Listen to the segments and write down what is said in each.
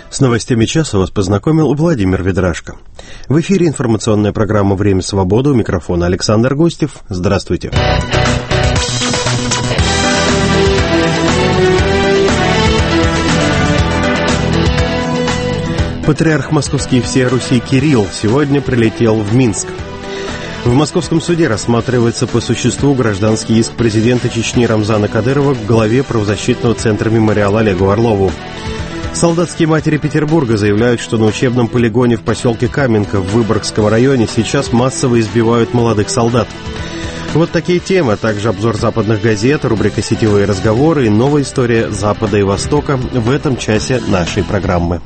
С новостями часа вас познакомил Владимир Ведрашко. В эфире информационная программа «Время свободы». У микрофона Александр Гостев. Здравствуйте. Патриарх Московский и всея Руси Кирилл сегодня прилетел в Минск. В московском суде рассматривается по существу гражданский иск президента Чечни Рамзана Кадырова к главе правозащитного центра «Мемориал» Олегу Орлову. Солдатские матери Петербурга заявляют, что на учебном полигоне в поселке Каменка в Выборгском районе сейчас массово избивают молодых солдат. Вот такие темы, а также обзор западных газет, рубрика «Сетевые разговоры» и новая история Запада и Востока в этом часе нашей программы.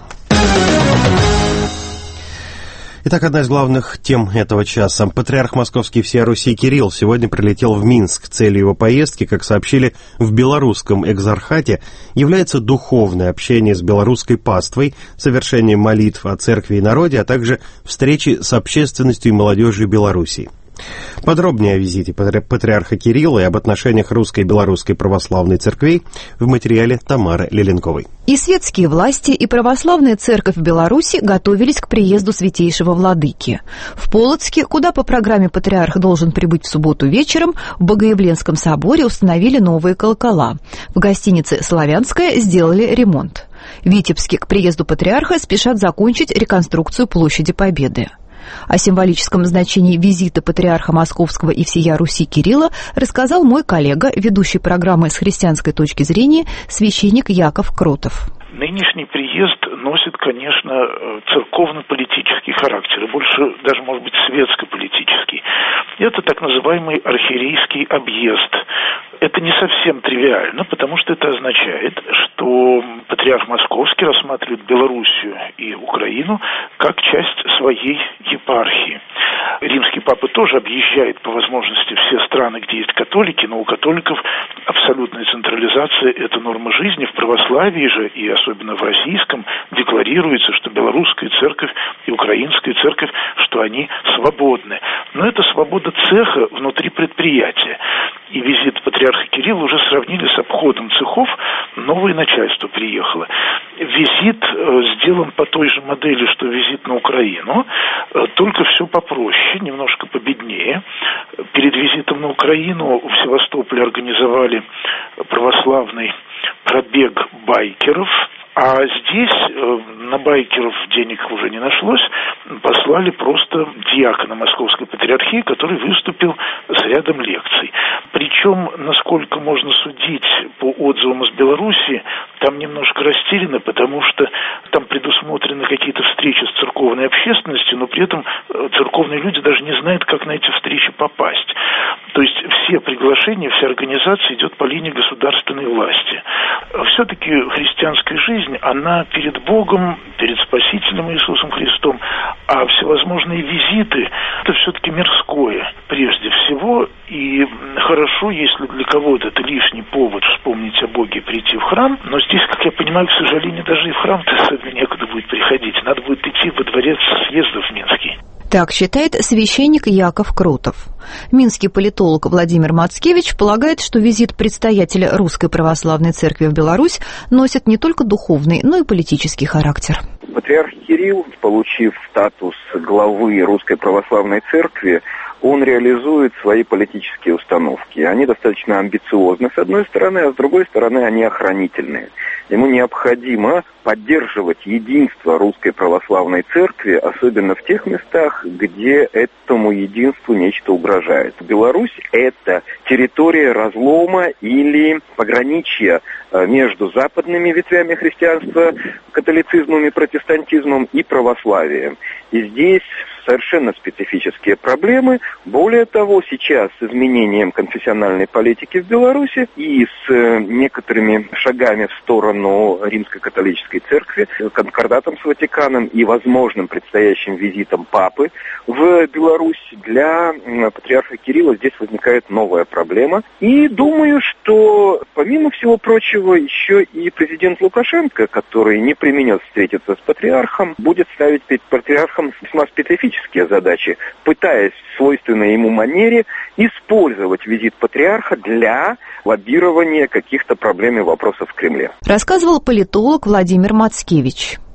Итак, одна из главных тем этого часа. Патриарх Московский и всея Руси Кирилл сегодня прилетел в Минск. Целью его поездки, как сообщили в белорусском экзархате, является духовное общение с белорусской паствой, совершение молитв о церкви и народе, а также встречи с общественностью и молодежью Белоруссии. Подробнее о визите патриарха Кирилла и об отношениях русской и белорусской православной церквей в материале Тамары Леленковой. И светские власти, и православная церковь в Беларуси готовились к приезду святейшего владыки. В Полоцке, куда по программе патриарх должен прибыть в субботу вечером, в Богоявленском соборе установили новые колокола. В гостинице «Славянская» сделали ремонт. В Витебске к приезду патриарха спешат закончить реконструкцию площади Победы. О символическом значении визита патриарха Московского и всея Руси Кирилла рассказал мой коллега, ведущий программы «С христианской точки зрения», священник Яков Кротов. Нынешний приезд носит, конечно, церковно-политический характер, и больше даже, может быть, светско-политический. Это так называемый архиерейский объезд. Это не совсем тривиально, потому что это означает, что патриарх Московский рассматривает Белоруссию и Украину как часть своей епархии. Римский папа тоже объезжает по возможности все страны, где есть католики, но у католиков абсолютная централизация – это норма жизни. В православии же, и особенно в российском, декларируется, что белорусская церковь и украинская церковь, что они свободны. Но это свобода цеха внутри предприятия. И визит патриарха Кирилла уже сравнили с обходом цехов, новое начальство приехало. Визит сделан по той же модели, что визит на Украину, только все попроще, немножко победнее. Перед визитом на Украину в Севастополе организовали православный пробег байкеров. А здесь на байкеров денег уже не нашлось, послали просто диакона Московской Патриархии, который выступил с рядом лекций. Причем, насколько можно судить по отзывам из Беларуси, там немножко растеряно, потому что там предусмотрены какие-то встречи с церковной общественностью, но при этом церковные люди даже не знают, как на эти встречи попасть. То есть все приглашения, вся организация идет по линии государственной власти. Все-таки христианская жизнь, она перед Богом, перед Спасителем Иисусом Христом, а всевозможные визиты – это все-таки мирское прежде всего, и хорошо, если для кого-то это лишний повод вспомнить о Боге и прийти в храм, но здесь, как я понимаю, к сожалению, даже и в храм-то особенно некуда будет приходить, надо будет идти во дворец съездов Минский. Так считает священник Яков Кротов. Минский политолог Владимир Мацкевич полагает, что визит предстоятеля Русской Православной Церкви в Беларусь носит не только духовный, но и политический характер. Патриарх Кирилл, получив статус главы Русской Православной Церкви, он реализует свои политические установки. Они достаточно амбициозны, с одной стороны, а с другой стороны, они охранительные. Ему необходимо поддерживать единство Русской Православной Церкви, особенно в тех местах, где этому единству нечто угрожает. Беларусь – это территория разлома или пограничья между западными ветвями христианства, католицизмом и протестантизмом, и православием. И здесь совершенно специфические проблемы. Более того, сейчас с изменением конфессиональной политики в Беларуси и с некоторыми шагами в сторону Римско-католической церкви, конкордатом с Ватиканом и возможным предстоящим визитом Папы в Беларусь, для патриарха Кирилла здесь возникает новая проблема. И думаю, что помимо всего прочего еще и президент Лукашенко, который не преминет встретиться с патриархом, будет ставить перед патриархом весьма специфические задачи, пытаясь в свойственной ему манере использовать визит патриарха для лоббирования каких-то проблем и вопросов в Кремле. Рассказывал политолог Владимир Мацкевич.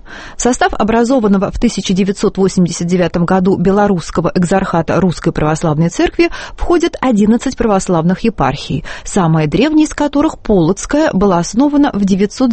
В состав образованного в 1989 году белорусского экзархата Русской Православной Церкви входят 11 православных епархий, самая древняя из которых, Полоцкая, была основана в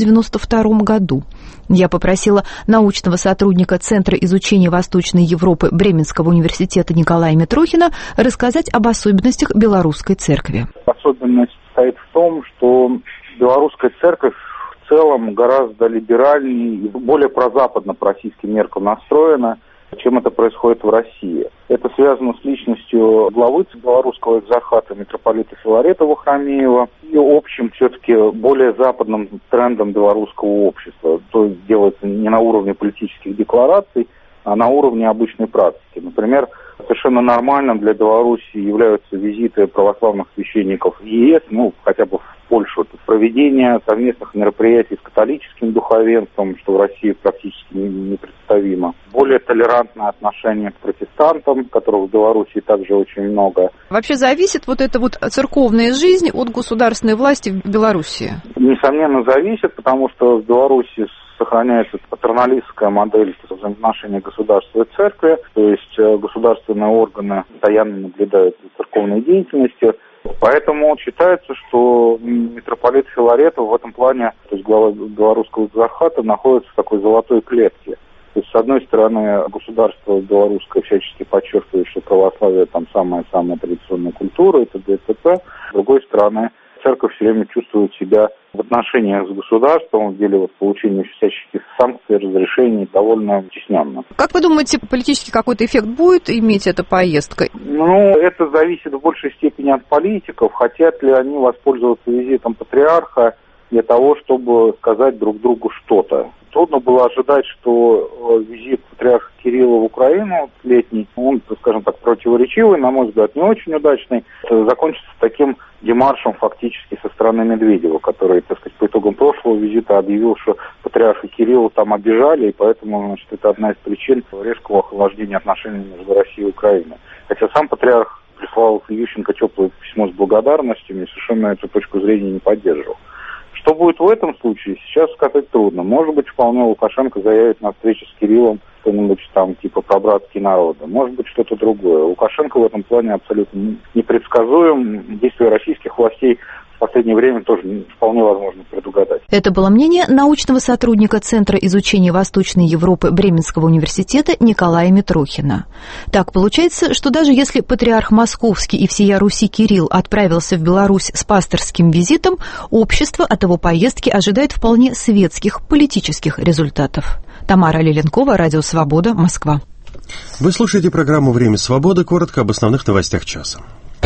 992 году. Я попросила научного сотрудника Центра изучения Восточной Европы Бременского университета Николая Митрохина рассказать об особенностях белорусской церкви. Особенность состоит в том, что белорусская церковь в целом гораздо либеральнее и более прозападно по российским меркам настроена, чем это происходит в России. Это связано с личностью главы белорусского экзархата митрополита Филарета Вахромеева и общим все-таки более западным трендом белорусского общества. То есть делается не на уровне политических деклараций, а на уровне обычной практики. Например, совершенно нормальным для Беларуси являются визиты православных священников в ЕС, хотя бы в Польшу, это проведение совместных мероприятий с католическим духовенством, что в России практически непредставимо. Более толерантное отношение к протестантам, которых в Беларуси также очень много. Вообще зависит эта церковная жизнь от государственной власти в Беларуси? Несомненно, зависит, потому что в Беларуси сохраняется патерналистская модель взаимоотношений государства и церкви, то есть государственные органы постоянно наблюдают за церковной деятельностью. Поэтому считается, что митрополит Филарет в этом плане, то есть глава белорусского экзархата, находится в такой золотой клетке. То есть, с одной стороны, государство белорусское всячески подчеркивает, что православие там самая традиционная культура, и т.д. и т.п. С другой стороны, церковь все время чувствует себя в отношениях с государством, в деле получения всяческих санкций, разрешений довольно стесненно. Как вы думаете, политический какой-то эффект будет иметь эта поездка? Это зависит в большей степени от политиков. Хотят ли они воспользоваться визитом патриарха для того, чтобы сказать друг другу что-то. Трудно было ожидать, что визит патриарха Кирилла в Украину летний, он, скажем так, противоречивый, на мой взгляд, не очень удачный, закончится таким демаршем фактически со стороны Медведева, который, по итогам прошлого визита объявил, что патриарха Кирилла там обижали, и поэтому, это одна из причин резкого охлаждения отношений между Россией и Украиной. Хотя сам патриарх прислал Ющенко теплое письмо с благодарностью и совершенно эту точку зрения не поддерживал. Что будет в этом случае, сейчас сказать трудно. Может быть, вполне Лукашенко заявит на встрече с Кириллом что-нибудь типа про братские народы. Может быть, что-то другое. Лукашенко в этом плане абсолютно непредсказуем. Действия российских властей в последнее время тоже вполне возможно предугадать. Это было мнение научного сотрудника Центра изучения Восточной Европы Бременского университета Николая Митрохина. Так получается, что даже если патриарх Московский и всея Руси Кирилл отправился в Беларусь с пасторским визитом, общество от его поездки ожидает вполне светских политических результатов. Тамара Леленкова, Радио Свобода, Москва. Вы слушаете программу «Время свободы». Коротко об основных новостях часа.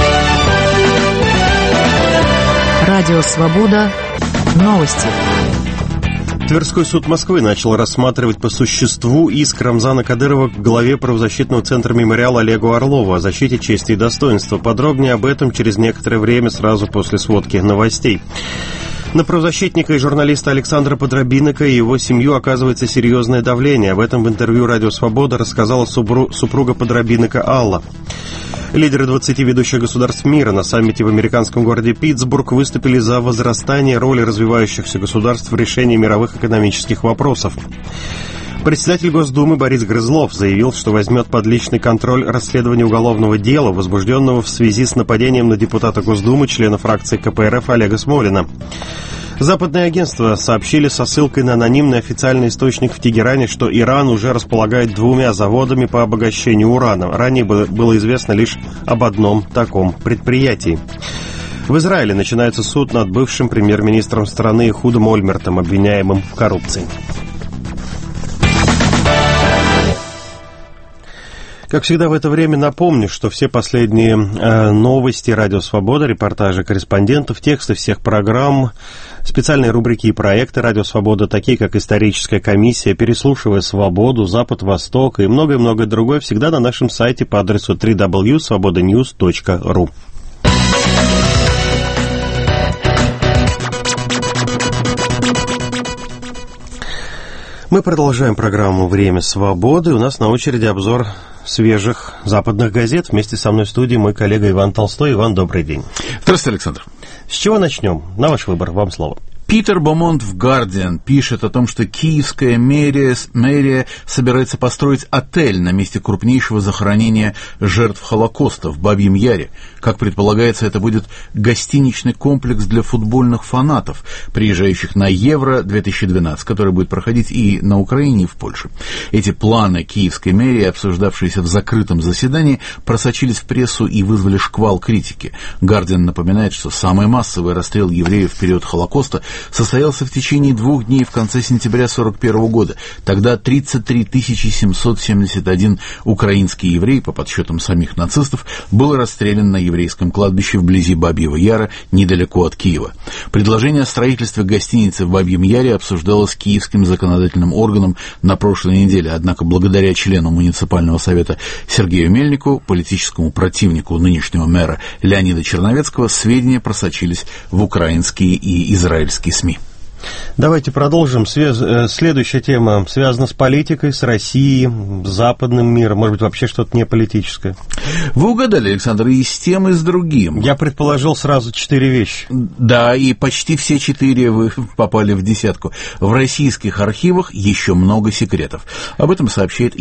Радио «Свобода». Новости. Тверской суд Москвы начал рассматривать по существу иск Рамзана Кадырова к главе правозащитного центра «Мемориал» Олегу Орлову о защите чести и достоинства. Подробнее об этом через некоторое время, сразу после сводки новостей. На правозащитника и журналиста Александра Подробинника и его семью оказывается серьезное давление. Об этом в интервью «Радио Свобода» рассказала супруга Подробинника Алла. Лидеры 20 ведущих государств мира на саммите в американском городе Питтсбург выступили за возрастание роли развивающихся государств в решении мировых экономических вопросов. Председатель Госдумы Борис Грызлов заявил, что возьмет под личный контроль расследование уголовного дела, возбужденного в связи с нападением на депутата Госдумы, члена фракции КПРФ Олега Смолина. Западные агентства сообщили со ссылкой на анонимный официальный источник в Тегеране, что Иран уже располагает 2 заводами по обогащению урана. Ранее было известно лишь об одном таком предприятии. В Израиле начинается суд над бывшим премьер-министром страны Эхудом Ольмертом, обвиняемым в коррупции. Как всегда в это время напомню, что все последние новости «Радио Свобода», репортажи корреспондентов, тексты всех программ, специальные рубрики и проекты «Радио Свобода», такие как «Историческая комиссия», «Переслушивая свободу», «Запад-Восток» и многое-многое другое, всегда на нашем сайте по адресу www.svobodanews.ru. Мы продолжаем программу «Время свободы». У нас на очереди обзор свежих западных газет. Вместе со мной в студии мой коллега Иван Толстой. Иван, добрый день. Здравствуйте, Александр. С чего начнем? На ваш выбор, вам слово. Питер Бомонт в «Гардиан» пишет о том, что киевская мэрия собирается построить отель на месте крупнейшего захоронения жертв Холокоста в Бабьем Яре. Как предполагается, это будет гостиничный комплекс для футбольных фанатов, приезжающих на Евро-2012, который будет проходить и на Украине, и в Польше. Эти планы киевской мэрии, обсуждавшиеся в закрытом заседании, просочились в прессу и вызвали шквал критики. «Гардиан» напоминает, что самый массовый расстрел евреев в период Холокоста состоялся в течение 2 дней в конце сентября 1941 года. Тогда 33 771 украинский еврей, по подсчетам самих нацистов, был расстрелян на еврейском кладбище вблизи Бабьего Яра, недалеко от Киева. Предложение о строительстве гостиницы в Бабьем Яре обсуждалось киевским законодательным органом на прошлой неделе, однако благодаря члену муниципального совета Сергею Мельнику, политическому противнику нынешнего мэра Леонида Черновецкого, сведения просочились в украинские и израильские СМИ. Давайте продолжим. Следующая тема связана с политикой, с Россией, с западным миром, может быть, вообще что-то не политическое. Вы угадали, Александр, и с тем, и с другим. Я предположил сразу 4 вещи. Да, и почти все 4 вы попали в десятку. В российских архивах еще много секретов. Об этом сообщает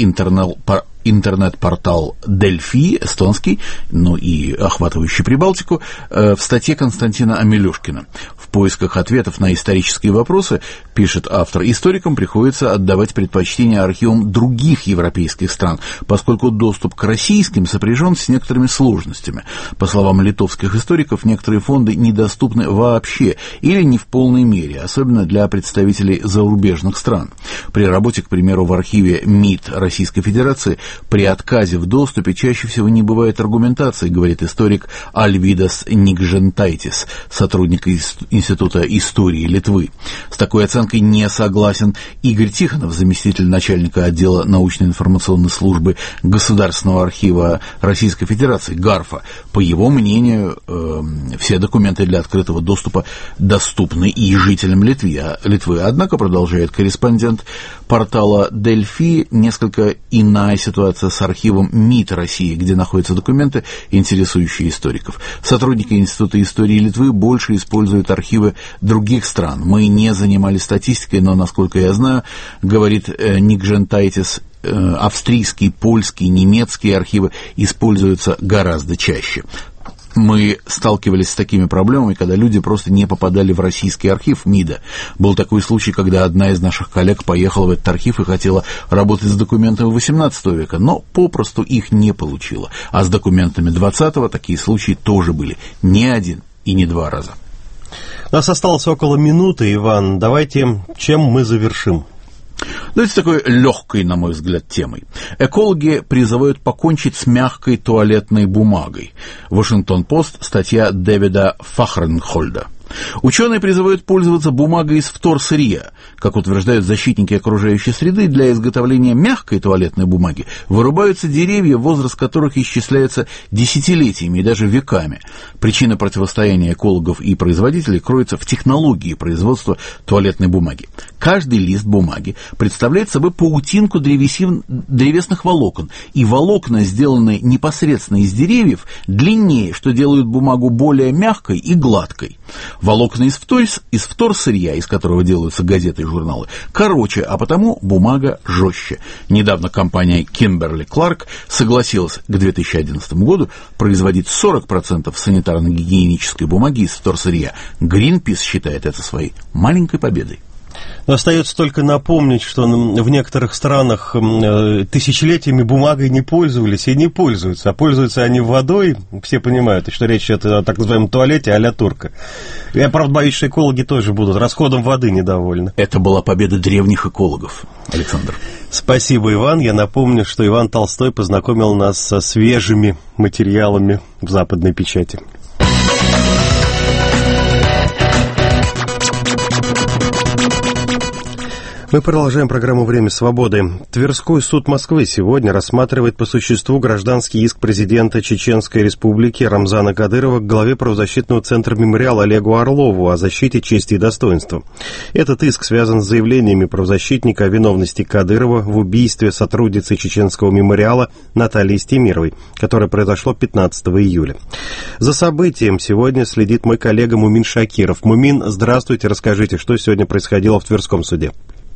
интернет-портал Дельфи, эстонский, ну и охватывающий Прибалтику, в статье Константина Амелюшкина. В поисках ответов на исторические вопросы, пишет автор, историкам приходится отдавать предпочтение архивам других европейских стран, поскольку доступ к российским сопряжен с некоторыми сложностями. По словам литовских историков, некоторые фонды недоступны вообще или не в полной мере, особенно для представителей зарубежных стран. При работе, к примеру, в архиве МИД Российской Федерации при отказе в доступе чаще всего не бывает аргументации, говорит историк Альвидас Никжентайтис, сотрудник Института истории Литвы. С такой оценкой не согласен Игорь Тихонов, заместитель начальника отдела научно-информационной службы Государственного архива Российской Федерации, ГАРФа. По его мнению, все документы для открытого доступа доступны и жителям Литвы. Однако, продолжает корреспондент портала Дельфи, несколько иная ситуация с архивом МИД России, где находятся документы, интересующие историков. Сотрудники Института истории Литвы больше используют архивы других стран. Мы не занимались статистикой, но, насколько я знаю, говорит Никжентайтис, австрийские, польские, немецкие архивы используются гораздо чаще. Мы сталкивались с такими проблемами, когда люди просто не попадали в российский архив МИДа. Был такой случай, когда одна из наших коллег поехала в этот архив и хотела работать с документами XVIII века, но попросту их не получила. А с документами XX такие случаи тоже были. Не один и не 2 раза. У нас осталось около минуты, Иван. Давайте, чем мы завершим? Давайте такой легкой, на мой взгляд, темой. Экологи призывают покончить с мягкой туалетной бумагой. Вашингтон-Пост, статья Дэвида Фахренхольда. Ученые призывают пользоваться бумагой из вторсырья. Как утверждают защитники окружающей среды, для изготовления мягкой туалетной бумаги вырубаются деревья, возраст которых исчисляется десятилетиями и даже веками. Причина противостояния экологов и производителей кроется в технологии производства туалетной бумаги. Каждый лист бумаги представляет собой паутинку древесных волокон, и волокна, сделанные непосредственно из деревьев, длиннее, что делает бумагу более мягкой и гладкой. Волокна из вторсырья, из которого делаются газеты и журналы, короче, а потому бумага жестче. Недавно компания Kimberly-Clark согласилась к 2011 году производить 40% санитарно-гигиенической бумаги из вторсырья. Greenpeace считает это своей маленькой победой. Но остается только напомнить, что в некоторых странах тысячелетиями бумагой не пользовались и не пользуются, а пользуются они водой. Все понимают, что речь идет о так называемом туалете а-ля турка. Я, правда, боюсь, что экологи тоже будут расходом воды недовольны. Это была победа древних экологов, Александр. Спасибо, Иван. Я напомню, что Иван Толстой познакомил нас со свежими материалами в западной печати. Мы продолжаем программу «Время свободы». Тверской суд Москвы сегодня рассматривает по существу гражданский иск президента Чеченской Республики Рамзана Кадырова к главе правозащитного центра «Мемориал» Олегу Орлову о защите чести и достоинства. Этот иск связан с заявлениями правозащитника о виновности Кадырова в убийстве сотрудницы чеченского «Мемориала» Натальи Стемировой, которое произошло 15 июля. За событием сегодня следит мой коллега Мумин Шакиров. Мумин, здравствуйте, расскажите, что сегодня происходило в Тверском суде.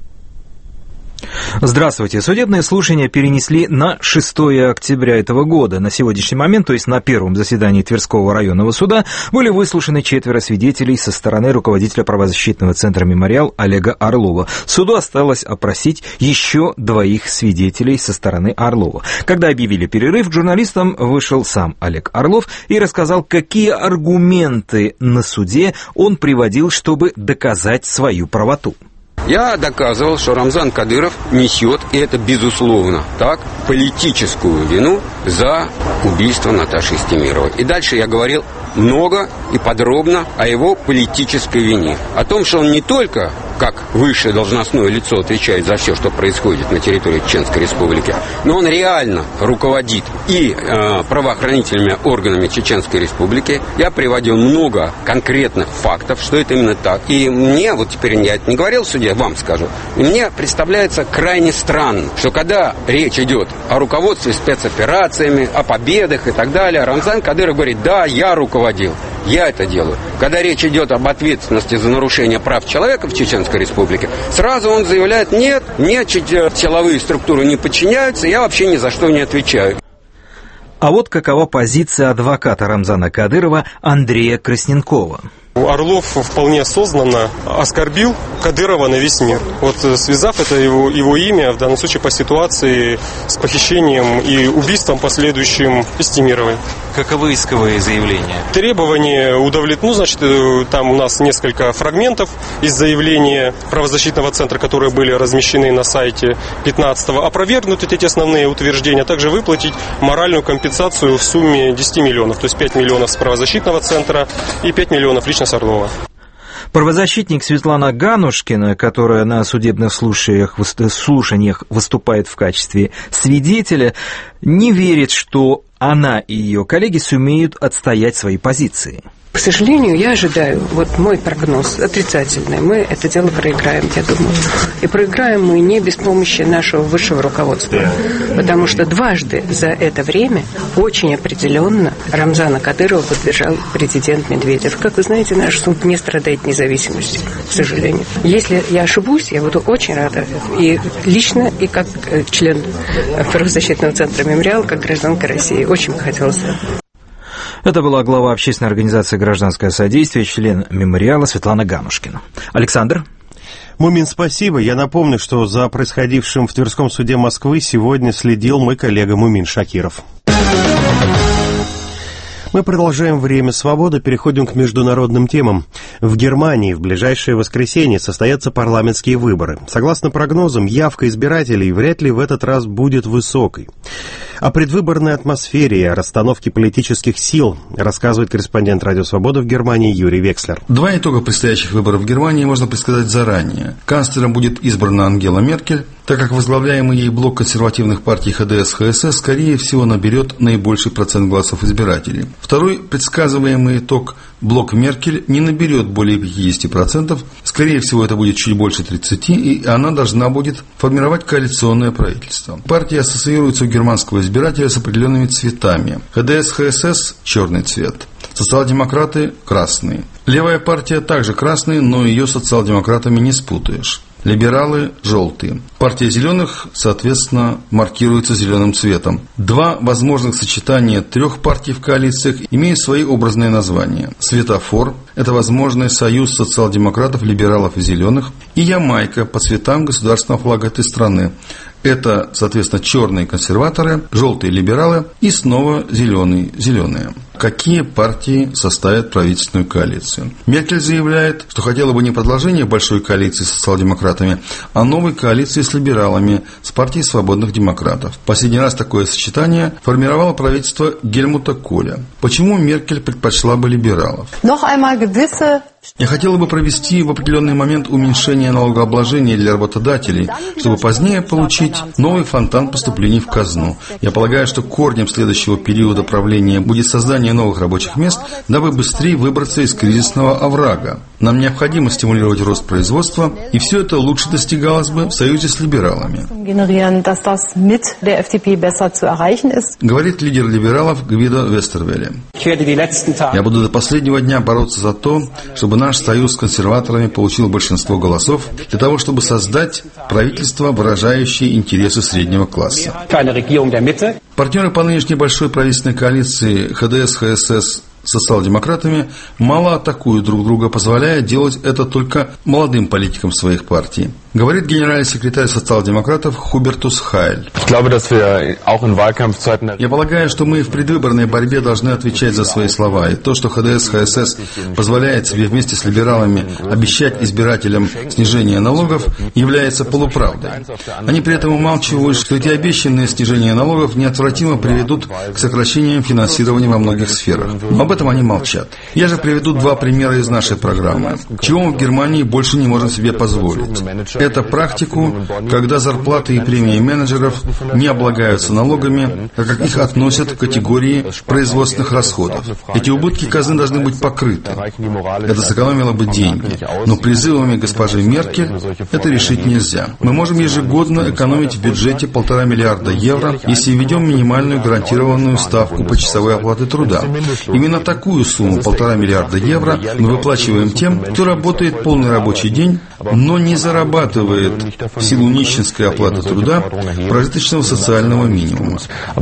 Здравствуйте. Судебное слушание перенесли на 6 октября этого года. На сегодняшний момент, то есть на первом заседании Тверского районного суда, были выслушаны 4 свидетелей со стороны руководителя правозащитного центра «Мемориал» Олега Орлова. Суду осталось опросить еще 2 свидетелей со стороны Орлова. Когда объявили перерыв, к журналистам вышел сам Олег Орлов и рассказал, какие аргументы на суде он приводил, чтобы доказать свою правоту. Я доказывал, что Рамзан Кадыров несет, и это безусловно так, политическую вину за убийство Наташи Стемировой. И дальше я говорил много и подробно о его политической вине. О том, что он не только как высшее должностное лицо отвечает за все, что происходит на территории Чеченской Республики, но он реально руководит и правоохранительными органами Чеченской Республики. Я приводил много конкретных фактов, что это именно так. И мне, вот теперь я это не говорил в суде, вам скажу, мне представляется крайне странно, что когда речь идет о руководстве спецоперациями, о победах и так далее, Рамзан Кадыров говорит: да, я руководил, я это делаю. Когда речь идет об ответственности за нарушение прав человека в Чеченской Республике, сразу он заявляет: нет, мне силовые структуры не подчиняются, я вообще ни за что не отвечаю. А вот какова позиция адвоката Рамзана Кадырова Андрея Красненкова. Орлов вполне осознанно оскорбил Кадырова на весь мир. Вот связав это его имя, в данном случае по ситуации с похищением и убийством последующим Стемировой. Каковы исковые заявления? Требования удовлетворены. Значит, там у нас несколько фрагментов из заявления правозащитного центра, которые были размещены на сайте 15-го. Опровергнуть эти основные утверждения, а также выплатить моральную компенсацию в сумме 10 миллионов. То есть 5 миллионов с правозащитного центра и 5 миллионов лично с Орлова. Правозащитник Светлана Ганушкина, которая на судебных слушаниях выступает в качестве свидетеля, не верит, что она и ее коллеги сумеют отстоять свои позиции. К сожалению, я ожидаю, вот мой прогноз отрицательный, мы это дело проиграем, я думаю. И проиграем мы не без помощи нашего высшего руководства, потому что дважды за это время очень определенно Рамзана Кадырова поддержал президент Медведев. Как вы знаете, наш суд не страдает независимостью, к сожалению. Если я ошибусь, я буду очень рада. И лично, и как член правозащитного центра «Мемориал», как гражданка России. Очень бы хотелось. Это была глава общественной организации «Гражданское содействие», член «Мемориала» Светлана Ганушкина. Александр? Мумин, спасибо. Я напомню, что за происходившим в Тверском суде Москвы сегодня следил мой коллега Мумин Шакиров. Мы продолжаем «Время свободы», переходим к международным темам. В Германии в ближайшее воскресенье состоятся парламентские выборы. Согласно прогнозам, явка избирателей вряд ли в этот раз будет высокой. О предвыборной атмосфере и о расстановке политических сил рассказывает корреспондент «Радио Свобода» в Германии Юрий Векслер. 2 итога предстоящих выборов в Германии можно предсказать заранее. Канцлером будет избрана Ангела Меркель, так как возглавляемый ей блок консервативных партий ХДС-ХСС скорее всего наберет наибольший процент голосов избирателей. Второй предсказываемый итог: блок Меркель не наберет более 50%, скорее всего это будет чуть больше 30%, и она должна будет формировать коалиционное правительство. Партия ассоциируется у германского избирателя с определенными цветами. ХДС-ХСС – черный цвет. Социал-демократы – красный. Левая партия также красный, но ее с социал-демократами не спутаешь. Либералы – желтые. Партия зеленых, соответственно, маркируется зеленым цветом. 2 возможных сочетания 3 партий в коалициях имеют свои образные названия. Светофор – это возможный союз социал-демократов, либералов и зеленых. И Ямайка по цветам государственного флага этой страны. Это, соответственно, черные консерваторы, желтые либералы и снова зеленые. какие партии составят правительственную коалицию. Меркель заявляет, что хотела бы не продолжение большой коалиции с социал-демократами, а новой коалиции с либералами, с партией свободных демократов. Последний раз такое сочетание формировало правительство Гельмута Коля. Почему Меркель предпочла бы либералов? Я хотела бы провести в определенный момент уменьшение налогообложения для работодателей, чтобы позднее получить новый фонтан поступлений в казну. Я полагаю, что корнем следующего периода правления будет создание новых рабочих мест, дабы быстрее выбраться из кризисного оврага. Нам необходимо стимулировать рост производства, и все это лучше достигалось бы в союзе с либералами. Говорит лидер либералов Гвидо Вестервеле. Я буду до последнего дня бороться за то, чтобы наш союз с консерваторами получил большинство голосов для того, чтобы создать правительство, выражающее интересы среднего класса. Партнеры по нынешней большой правительственной коалиции ХДС-ХСС с социал-демократами мало атакуют друг друга, позволяя делать это только молодым политикам своих партий. Говорит генеральный секретарь социал-демократов Хубертус Хайль. Я полагаю, что мы в предвыборной борьбе должны отвечать за свои слова. И то, что ХДС-ХСС позволяет себе вместе с либералами обещать избирателям снижение налогов, является полуправдой. Они при этом умалчивают, что эти обещанные снижения налогов неотвратимо приведут к сокращениям финансирования во многих сферах. Но об этом они молчат. Я же приведу два примера из нашей программы, чего мы в Германии больше не можем себе позволить. Это практику, когда зарплаты и премии менеджеров не облагаются налогами, так как их относят к категории производственных расходов. Эти убытки казны должны быть покрыты. Это сэкономило бы деньги. Но призывами госпожи Меркель это решить нельзя. Мы можем ежегодно экономить в бюджете 1,5 миллиарда евро, если введем минимальную гарантированную ставку почасовой оплаты труда. Именно такую сумму, 1,5 миллиарда евро, мы выплачиваем тем, кто работает полный рабочий день, но не зарабатывает в силу нищенской оплаты труда прожиточного социального минимума.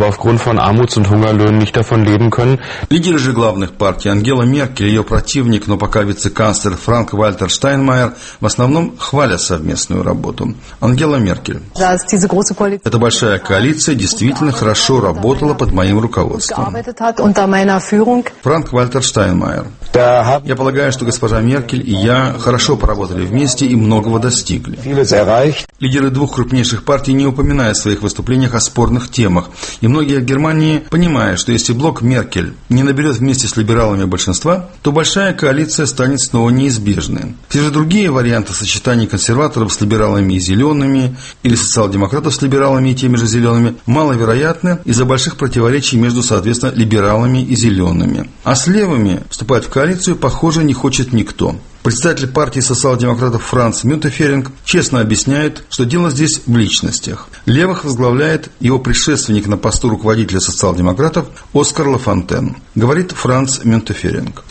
Лидеры же главных партий Ангела Меркель и ее противник, но пока вице-канцлер Франк-Вальтер Штайнмайер в основном хвалят совместную работу. Ангела Меркель. Эта большая коалиция действительно хорошо работала под моим руководством. Франк-Вальтер Штайнмайер. Я полагаю, что госпожа Меркель и я хорошо поработали вместе и многого достигли. Лидеры двух крупнейших партий не упоминают в своих выступлениях о спорных темах, и многие в Германии понимают, что если блок Меркель не наберет вместе с либералами большинства, то большая коалиция станет снова неизбежной. Все же другие варианты сочетаний консерваторов с либералами и зелеными, или социал-демократов с либералами и теми же зелеными, маловероятны из-за больших противоречий между, соответственно, либералами и зелеными. А с левыми вступать в коалицию, похоже, не хочет никто. Председатель партии социал-демократов Франц Мюнтеферинг честно объясняет, что дело здесь в личностях. Левых возглавляет его предшественник на посту руководителя социал-демократов Оскар Лафонтен. Говорит Франц Мюнтеферинг.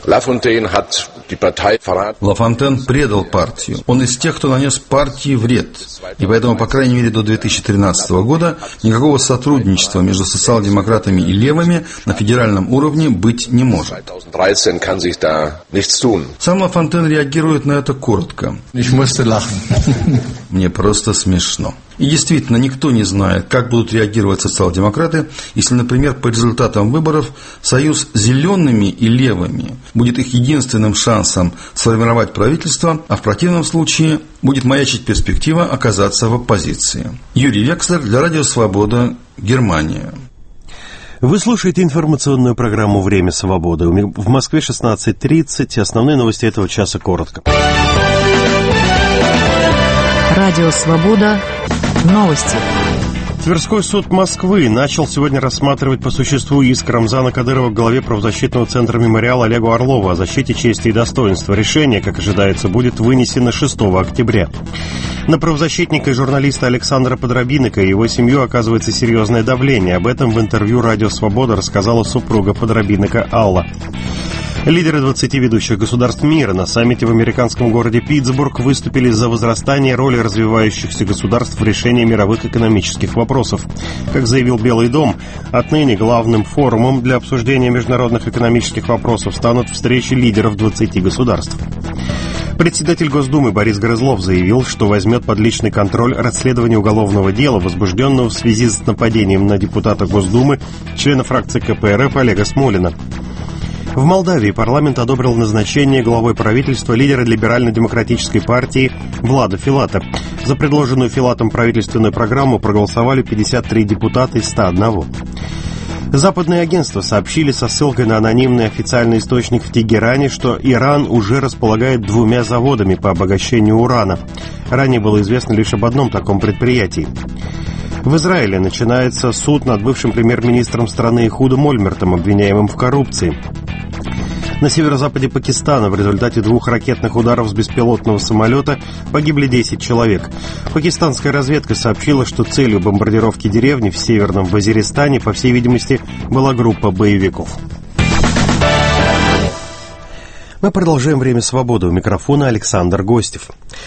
Лафонтен предал партию. Он из тех, кто нанес партии вред. И поэтому, по крайней мере, до 2013 года никакого сотрудничества между социал-демократами и левыми на федеральном уровне быть не может. Сам Лафонтен реагирует на это коротко. Мне просто смешно. И действительно, никто не знает, как будут реагировать социал-демократы, если, например, по результатам выборов союз с зелеными и левыми будет их единственным шансом сформировать правительство, а в противном случае будет маячить перспектива оказаться в оппозиции. Юрий Векслер для Радио Свобода, Германия. Вы слушаете информационную программу «Время свободы». В Москве 16:30. Основные новости этого часа коротко. Радио «Свобода». Новости. Тверской суд Москвы начал сегодня рассматривать по существу иск Рамзана Кадырова к главе правозащитного центра «Мемориал» Олегу Орлову о защите чести и достоинства. Решение, как ожидается, будет вынесено 6 октября. На правозащитника и журналиста Александра Подробинника и его семью оказывается серьезное давление. Об этом в интервью «Радио Свобода» рассказала супруга Подробинника Алла. Лидеры 20 ведущих государств мира на саммите в американском городе Питтсбург выступили за возрастание роли развивающихся государств в решении мировых экономических вопросов. Как заявил Белый дом, отныне главным форумом для обсуждения международных экономических вопросов станут встречи лидеров 20 государств. Председатель Госдумы Борис Грызлов заявил, что возьмет под личный контроль расследование уголовного дела, возбужденного в связи с нападением на депутата Госдумы, члена фракции КПРФ Олега Смолина. В Молдавии парламент одобрил назначение главой правительства лидера либерально-демократической партии Влада Филата. За предложенную Филатом правительственную программу проголосовали 53 депутата из 101. Западные агентства сообщили со ссылкой на анонимный официальный источник в Тегеране, что Иран уже располагает 2 заводами по обогащению урана. Ранее было известно лишь об одном таком предприятии. В Израиле начинается суд над бывшим премьер-министром страны Эхудом Ольмертом, обвиняемым в коррупции. На северо-западе Пакистана в результате 2 ракетных ударов с беспилотного самолета погибли 10 человек. Пакистанская разведка сообщила, что целью бомбардировки деревни в северном Вазиристане, по всей видимости, была группа боевиков. Мы продолжаем «Время свободы». У микрофона Александр Гостев.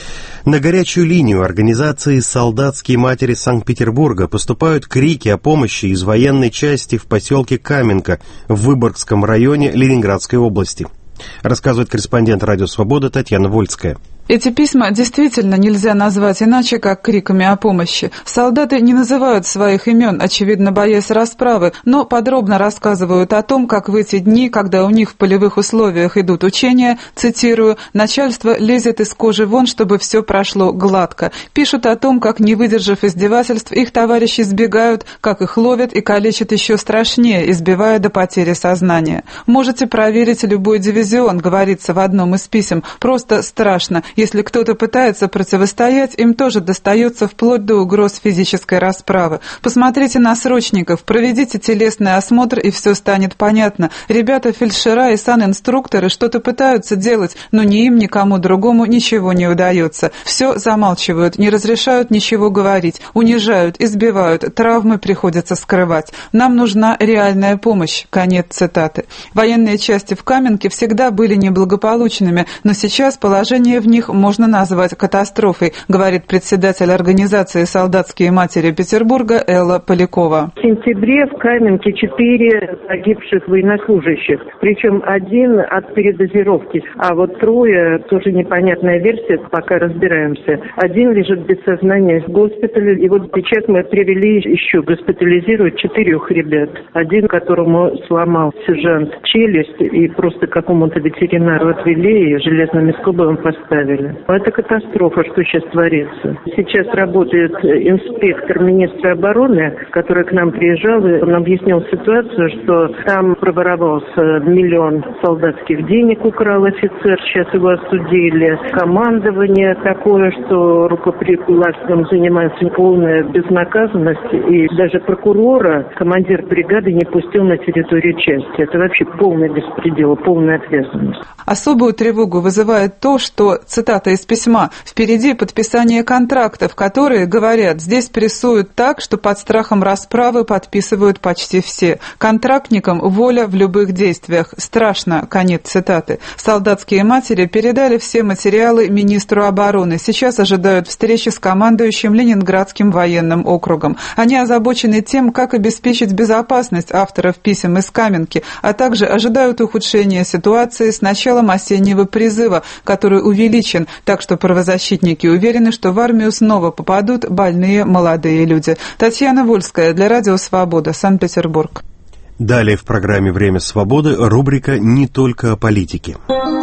На горячую линию организации «Солдатские матери» Санкт-Петербурга поступают крики о помощи из военной части в поселке Каменка в Выборгском районе Ленинградской области. Рассказывает корреспондент «Радио Свобода» Татьяна Вольская. Эти письма действительно нельзя назвать иначе, как криками о помощи. Солдаты не называют своих имен, очевидно, боясь расправы, но подробно рассказывают о том, как в эти дни, когда у них в полевых условиях идут учения, цитирую, «начальство лезет из кожи вон, чтобы все прошло гладко». Пишут о том, как, не выдержав издевательств, их товарищи сбегают, как их ловят и калечат еще страшнее, избивая до потери сознания. «Можете проверить любой дивизион», говорится в одном из писем, «просто страшно». Если кто-то пытается противостоять, им тоже достается вплоть до угроз физической расправы. Посмотрите на срочников, проведите телесный осмотр, и все станет понятно. Ребята-фельдшера и санинструкторы что-то пытаются делать, но ни им, ни кому другому ничего не удается. Все замалчивают, не разрешают ничего говорить, унижают, избивают, травмы приходится скрывать. Нам нужна реальная помощь». Конец цитаты. Военные части в Каменке всегда были неблагополучными, но сейчас положение в них можно назвать катастрофой, говорит председатель организации «Солдатские матери» Петербурга Элла Полякова. В сентябре в Каменке 4 погибших военнослужащих, причем 1 от передозировки, а вот 3, тоже непонятная версия, пока разбираемся. 1 лежит без сознания в госпитале, и вот сейчас мы привели еще госпитализировать 4 ребят. 1, которому сломал сержант челюсть, и просто какому-то ветеринару отвели и железными скобами поставили. Это катастрофа, что сейчас творится. Сейчас работает инспектор министра обороны, который к нам приезжал, и он объяснил ситуацию, что там проворовался 1 миллион солдатских денег, украл офицер, сейчас его осудили. Командование такое, что рукоприкладством занимается полная безнаказанность, и даже прокурора командир бригады не пустил на территорию части. Это вообще полный беспредел, полная ответственность. Особую тревогу вызывает то, что, цитата из письма, «впереди подписание контрактов, которые, говорят, здесь прессуют так, что под страхом расправы подписывают почти все. Контрактникам воля в любых действиях. Страшно». Конец цитаты. Солдатские матери передали все материалы министру обороны. Сейчас ожидают встречи с командующим Ленинградским военным округом. Они озабочены тем, как обеспечить безопасность авторов писем из Каменки, а также ожидают ухудшения ситуации с началом осеннего призыва, который увеличен, так что правозащитники уверены, что в армию снова попадут больные молодые люди. Татьяна Вольская для Радио Свобода, Санкт-Петербург. Далее в программе «Время свободы» рубрика «Не только о политике».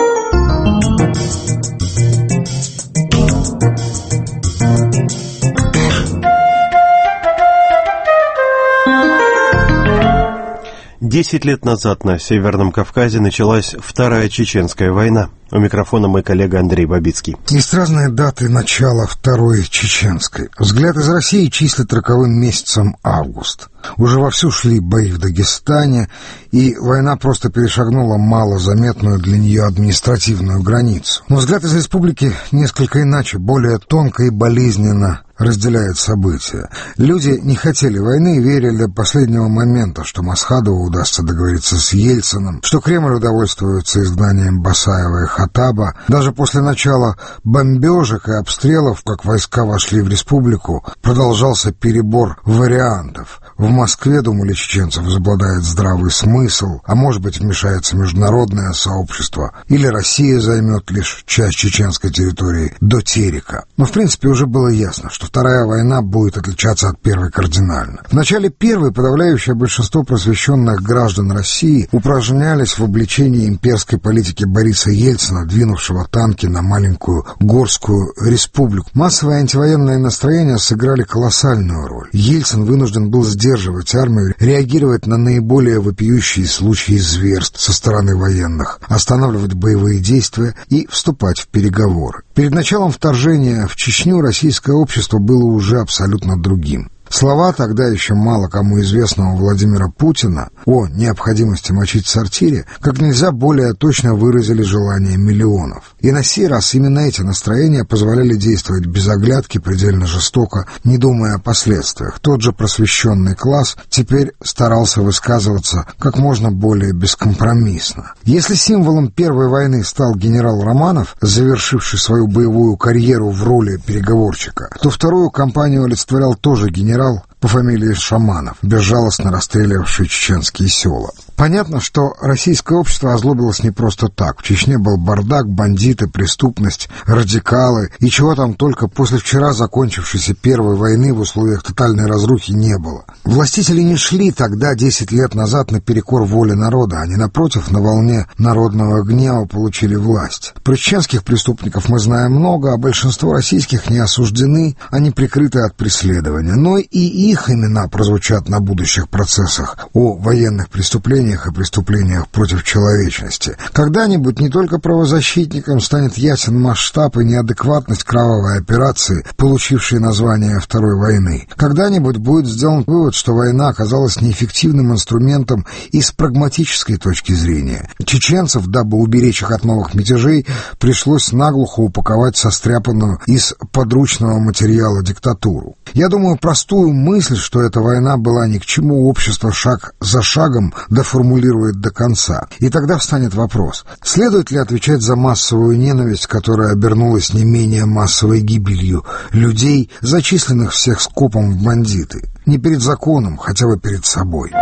10 лет назад на Северном Кавказе началась Вторая Чеченская война. У микрофона мой коллега Андрей Бабицкий. Есть разные даты начала Второй Чеченской. Взгляд из России числит роковым месяцем август. Уже вовсю шли бои в Дагестане, и война просто перешагнула малозаметную для нее административную границу. Но взгляд из республики несколько иначе, более тонко и болезненно разделяет события. Люди не хотели войны и верили до последнего момента, что Масхадову удастся договориться с Ельциным, что Кремль удовольствуется изгнанием Басаева и Хаттаба. Даже после начала бомбежек и обстрелов, как войска вошли в республику, продолжался перебор вариантов. В Москве, думали чеченцы, возобладает здравый смысл, а может быть вмешается международное сообщество, или Россия займет лишь часть чеченской территории до Терека. Но в принципе уже было ясно, что Вторая война будет отличаться от Первой кардинально. В начале Первой подавляющее большинство просвещенных граждан России упражнялись в обличении имперской политики Бориса Ельцина, двинувшего танки на маленькую горскую республику. Массовые антивоенные настроения сыграли колоссальную роль. Ельцин вынужден был сдерживать армию, реагировать на наиболее вопиющие случаи зверств со стороны военных, останавливать боевые действия и вступать в переговоры. Перед началом вторжения в Чечню российское общество было уже абсолютно другим. Слова тогда еще мало кому известного Владимира Путина о необходимости мочить в сортире как нельзя более точно выразили желание миллионов. И на сей раз именно эти настроения позволяли действовать без оглядки, предельно жестоко, не думая о последствиях. Тот же просвещенный класс теперь старался высказываться как можно более бескомпромиссно. Если символом Первой войны стал генерал Романов, завершивший свою боевую карьеру в роли переговорщика, то вторую кампанию олицетворял тоже генерал по фамилии Шаманов, безжалостно расстреливавший чеченские села. Понятно, что российское общество озлобилось не просто так. В Чечне был бардак, бандиты, преступность, радикалы, и чего там только после вчера закончившейся Первой войны в условиях тотальной разрухи не было. Властители не шли тогда, 10 лет назад, наперекор воле народа, они, напротив, на волне народного гнева получили власть. Про чеченских преступников мы знаем много, а большинство российских не осуждены, они прикрыты от преследования. Но и их имена прозвучат на будущих процессах о военных преступлениях и преступлениях против человечности. Когда-нибудь не только правозащитникам станет ясен масштаб и неадекватность кровавой операции, получившей название Второй войны. Когда-нибудь будет сделан вывод, что война оказалась неэффективным инструментом и с прагматической точки зрения. Чеченцев, дабы уберечь их от новых мятежей, пришлось наглухо упаковать состряпанную из подручного материала диктатуру. Я думаю, простую мысль, что эта война была ни к чему, общество шаг за шагом доформулирует до конца. И тогда встанет вопрос, следует ли отвечать за массовую ненависть, которая обернулась не менее массовой гибелью людей, зачисленных всех скопом в бандиты. Не перед законом, хотя бы перед собой.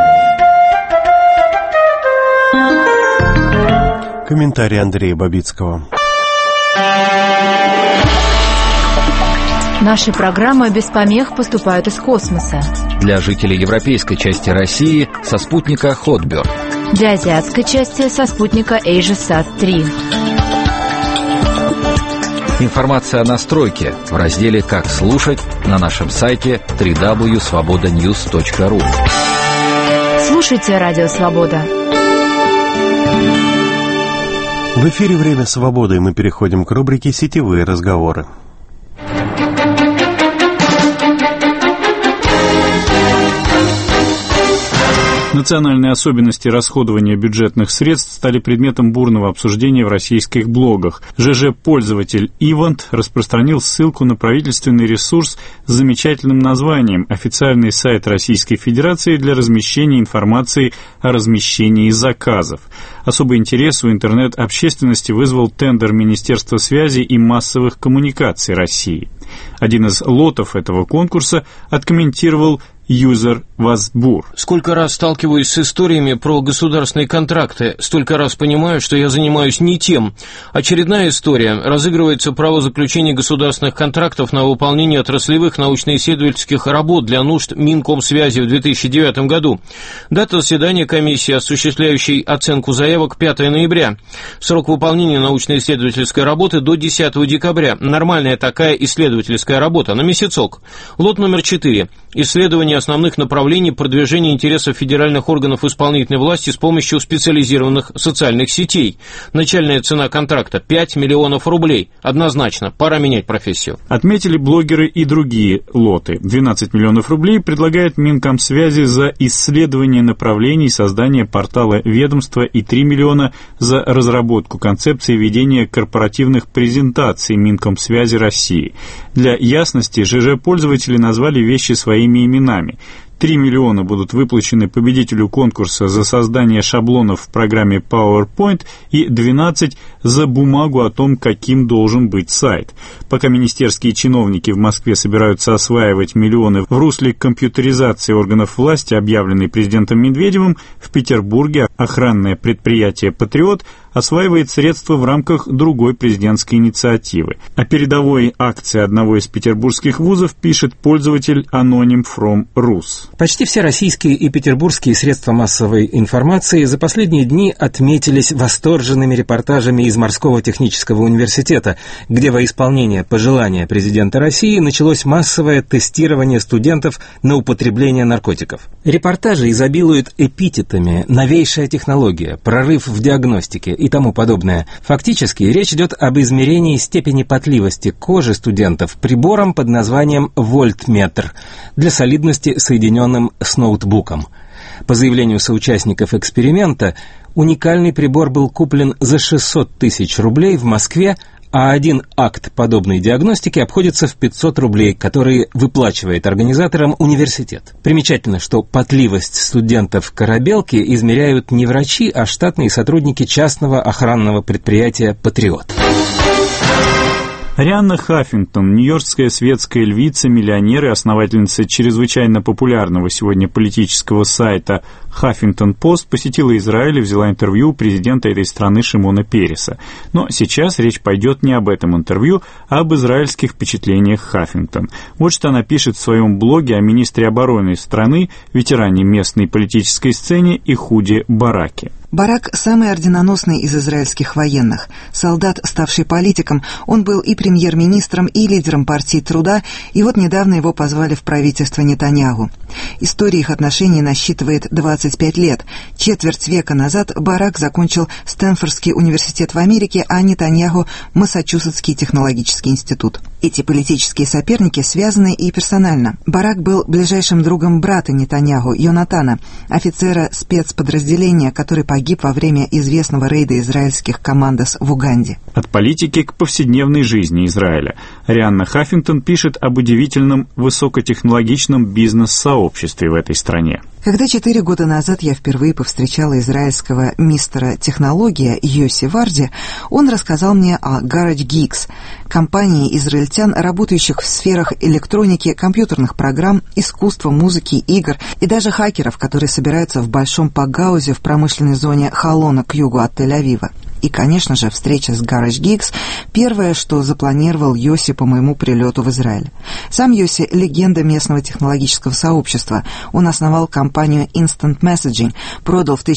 Комментарий Андрея Бабицкого. Наши программы без помех поступают из космоса. Для жителей европейской части России со спутника Hotbird. Для азиатской части со спутника AsiaSat-3. Информация о настройке в разделе «Как слушать» на нашем сайте www.svobodanews.ru. Слушайте Радио Свобода. В эфире «Время свободы», и мы переходим к рубрике «Сетевые разговоры». Национальные особенности расходования бюджетных средств стали предметом бурного обсуждения в российских блогах. ЖЖ-пользователь Ивант распространил ссылку на правительственный ресурс с замечательным названием «Официальный сайт Российской Федерации для размещения информации о размещении заказов». Особый интерес у интернет-общественности вызвал тендер Министерства связи и массовых коммуникаций России. Один из лотов этого конкурса откомментировал юзер Вазбур. Сколько раз сталкиваюсь с историями про государственные контракты, столько раз понимаю, что я занимаюсь не тем. Очередная история. Разыгрывается право заключения государственных контрактов на выполнение отраслевых научно-исследовательских работ для нужд Минкомсвязи в 2009 году. Дата заседания комиссии, осуществляющей оценку заявок, 5 ноября. Срок выполнения научно-исследовательской работы до 10 декабря. Нормальная такая исследовательская работа, на месяцок. Лот номер 4. Исследование основных направлений продвижения интересов федеральных органов исполнительной власти с помощью специализированных социальных сетей. Начальная цена контракта 5 миллионов рублей. Однозначно, пора менять профессию. Отметили блогеры и другие лоты. 12 миллионов рублей предлагает Минкомсвязи за исследование направлений создания портала ведомства и 3 миллиона за разработку концепции ведения корпоративных презентаций Минкомсвязи России. Для ясности, ЖЖ-пользователи назвали вещи своими именами. 3 миллиона будут выплачены победителю конкурса за создание шаблонов в программе PowerPoint и 12 за бумагу о том, каким должен быть сайт. Пока министерские чиновники в Москве собираются осваивать миллионы в русле компьютеризации органов власти, объявленной президентом Медведевым, в Петербурге охранное предприятие «Патриот» осваивает средства в рамках другой президентской инициативы. О передовой акции одного из петербургских вузов пишет пользователь Anonym from Rus. Почти все российские и петербургские средства массовой информации за последние дни отметились восторженными репортажами из Морского технического университета, где во исполнение пожелания президента России началось массовое тестирование студентов на употребление наркотиков. Репортажи изобилуют эпитетами «новейшая технология», «прорыв в диагностике» и тому подобное. Фактически речь идет об измерении степени потливости кожи студентов прибором под названием вольтметр, для солидности соединенным с ноутбуком. По заявлению соучастников эксперимента, уникальный прибор был куплен за 600 тысяч рублей в Москве, а один акт подобной диагностики обходится в 500 рублей, которые выплачивает организаторам университет. Примечательно, что потливость студентов корабелки измеряют не врачи, а штатные сотрудники частного охранного предприятия «Патриот». Рианна Хаффингтон, нью-йоркская светская львица, миллионер и основательница чрезвычайно популярного сегодня политического сайта «Хаффингтон Пост», посетила Израиль и взяла интервью у президента этой страны Шимона Переса. Но сейчас речь пойдет не об этом интервью, а об израильских впечатлениях Хаффингтон. Вот что она пишет в своем блоге о министре обороны страны, ветеране местной политической сцене Ихуде Бараке. Барак – самый орденоносный из израильских военных. Солдат, ставший политиком, он был и премьер-министром, и лидером партии труда, и вот недавно его позвали в правительство Нетаньяху. История их отношений насчитывает 25 лет. Четверть века назад Барак закончил Стэнфордский университет в Америке, а Нетаньяху – Массачусетский технологический институт. Эти политические соперники связаны и персонально. Барак был ближайшим другом брата Нетаньяху, Йонатана, офицера спецподразделения, который погиб во время известного рейда израильских командос в Уганде. От политики к повседневной жизни Израиля. Рианна Хаффингтон пишет об удивительном высокотехнологичном бизнес-сообществе в этой стране. Когда 4 года назад я впервые повстречала израильского мистера технология Йоси Варди, он рассказал мне о Garage Geeks, компании израильтян, работающих в сферах электроники, компьютерных программ, искусства, музыки, игр и даже хакеров, которые собираются в Большом Пагаузе в промышленной зоне Холона к югу от Тель-Авива. И, конечно же, встреча с Garage Geeks – первое, что запланировал Йоси по моему прилету в Израиль. Сам Йоси – легенда местного технологического сообщества. Он основал компанию Instant Messaging, продал в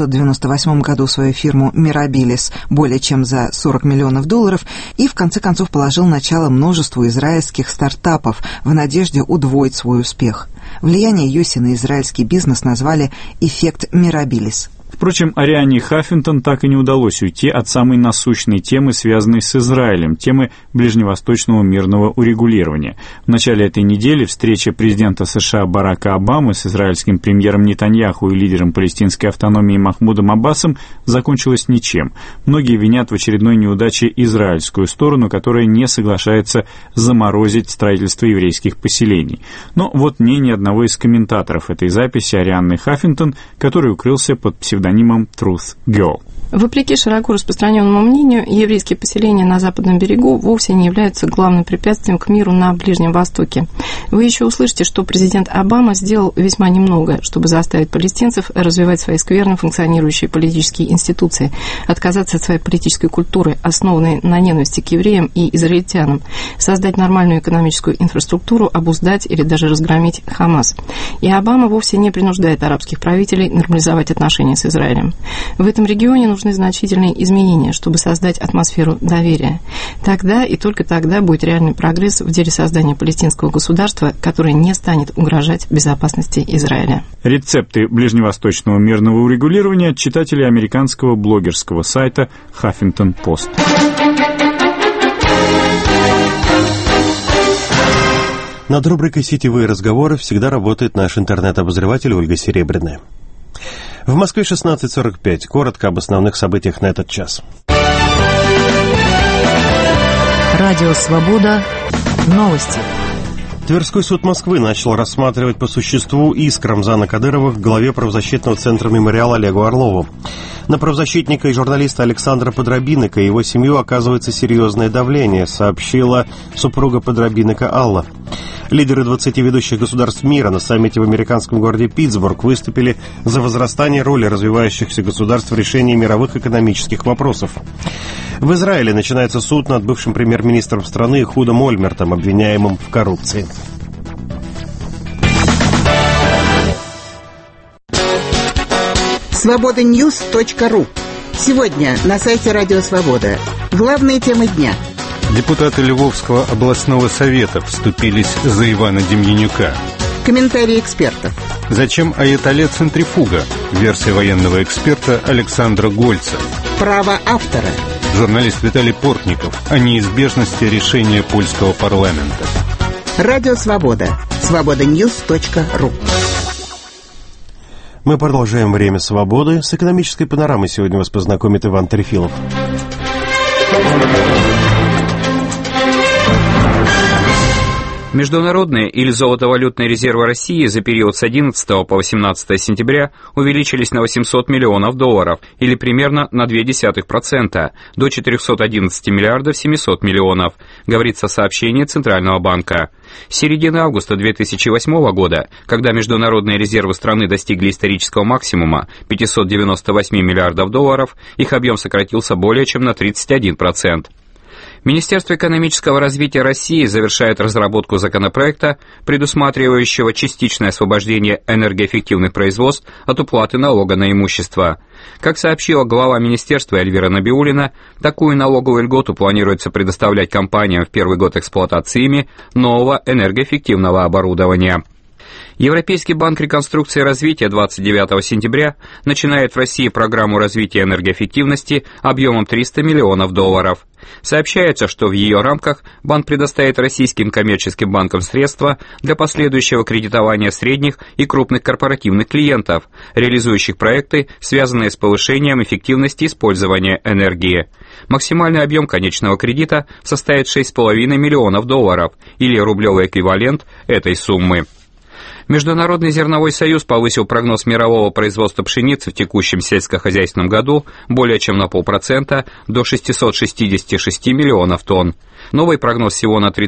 1998 году свою фирму Mirabilis более чем за $40 миллионов и, в конце концов, положил начало множеству израильских стартапов в надежде удвоить свой успех. Влияние Йоси на израильский бизнес назвали «эффект Mirabilis». Впрочем, Ариане Хаффингтон так и не удалось уйти от самой насущной темы, связанной с Израилем, темы ближневосточного мирного урегулирования. В начале этой недели встреча президента США Барака Обамы с израильским премьером Нетаньяху и лидером палестинской автономии Махмудом Аббасом закончилась ничем. Многие винят в очередной неудаче израильскую сторону, которая не соглашается заморозить строительство еврейских поселений. Но вот мнение одного из комментаторов этой записи, Арианны Хаффингтон, который укрылся под псевдонимом Truth Girl. Вопреки широко распространенному мнению, еврейские поселения на Западном берегу вовсе не являются главным препятствием к миру на Ближнем Востоке. Вы еще услышите, что президент Обама сделал весьма немного, чтобы заставить палестинцев развивать свои скверно функционирующие политические институции, отказаться от своей политической культуры, основанной на ненависти к евреям и израильтянам, создать нормальную экономическую инфраструктуру, обуздать или даже разгромить Хамас. И Обама вовсе не принуждает арабских правителей нормализовать отношения с Израилем. В этом регионе нужны значительные изменения, чтобы создать атмосферу доверия. Тогда и только тогда будет реальный прогресс в деле создания палестинского государства, которое не станет угрожать безопасности Израиля. Рецепты ближневосточного мирного урегулирования от читателей американского блогерского сайта Huffington Post. Над рубрикой «Сетевые разговоры» всегда работает наш интернет-обозреватель Ольга Серебряная. В Москве 16:45. Коротко об основных событиях на этот час. Радио «Свобода». Новости. Тверской суд Москвы начал рассматривать по существу иск Рамзана Кадырова к главе правозащитного центра «Мемориал» Олегу Орлову. На правозащитника и журналиста Александра Подробинника и его семью оказывается серьезное давление, сообщила супруга Подробинника Алла. Лидеры 20 ведущих государств мира на саммите в американском городе Питтсбург выступили за возрастание роли развивающихся государств в решении мировых экономических вопросов. В Израиле начинается суд над бывшим премьер-министром страны Эхудом Ольмертом, обвиняемым в коррупции. Свободаnews.ру. Сегодня на сайте Радио Свобода. Главные темы дня. Депутаты Львовского областного совета вступились за Ивана Демьянюка. Комментарии экспертов. Зачем Аятолле центрифуга? Версия военного эксперта Александра Гольца. Право автора. Журналист Виталий Портников о неизбежности решения польского парламента. Радио Свобода. Свободаnews.ру. Мы продолжаем «Время свободы». С экономической панорамой сегодня вас познакомит Иван Трефилов. Международные или золотовалютные резервы России за период с 11 по 18 сентября увеличились на 800 миллионов долларов, или примерно на 0,2%, до 411 миллиардов 700 миллионов, говорится в сообщении Центрального банка. С середины августа 2008 года, когда международные резервы страны достигли исторического максимума 598 миллиардов долларов, их объем сократился более чем на 31%. Министерство экономического развития России завершает разработку законопроекта, предусматривающего частичное освобождение энергоэффективных производств от уплаты налога на имущество. Как сообщила глава министерства Эльвира Набиуллина, такую налоговую льготу планируется предоставлять компаниям в первый год эксплуатации ими нового энергоэффективного оборудования. Европейский банк реконструкции и развития 29 сентября начинает в России программу развития энергоэффективности объемом 300 миллионов долларов. Сообщается, что в ее рамках банк предоставит российским коммерческим банкам средства для последующего кредитования средних и крупных корпоративных клиентов, реализующих проекты, связанные с повышением эффективности использования энергии. Максимальный объем конечного кредита составит 6,5 миллионов долларов, или рублевый эквивалент этой суммы. Международный зерновой союз повысил прогноз мирового производства пшеницы в текущем сельскохозяйственном году более чем на 0,5% до 666 миллионов тонн. Новый прогноз всего на